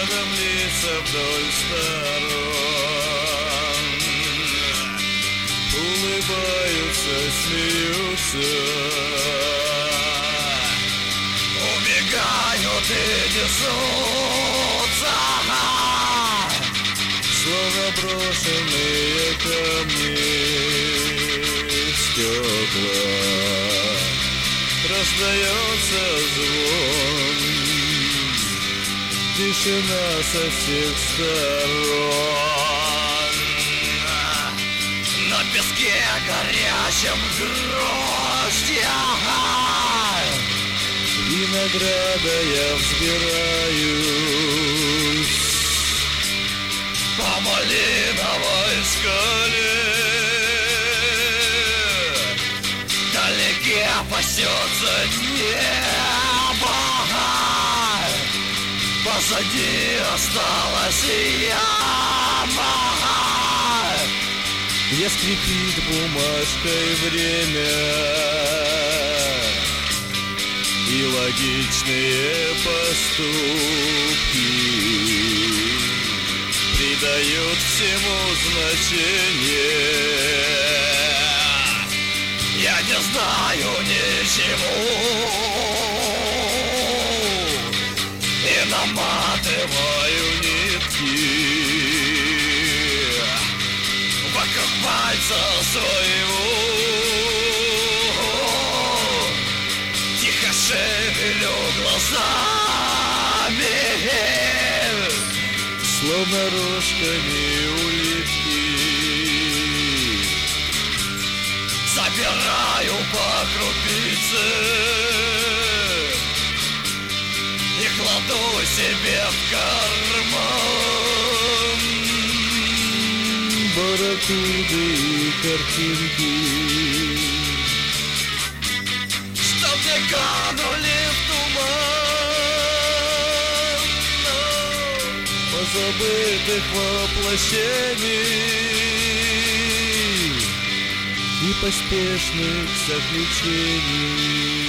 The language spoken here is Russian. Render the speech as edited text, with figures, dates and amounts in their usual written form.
рядом лица вдоль сторон улыбаются, смеются, убегают и несутся, словно брошенные камни в стекла. Раздается звон, тишина со всех сторон. На песке горячем гроздья винограда я взбираюсь по малиновой скале. Вдалеке пасется небо, позади осталась яма, где скрипит бумажкой время, и логичные поступки придают всему значение. Я не знаю ничего и наматываю нитки вокруг пальца своего, тихо шевелю глазами, словно рожками улитки. Собираю по крупице и кладу себе в карман барракуды и картинки, чтоб не канули в туман позабытых воплощений и поспешных заключений.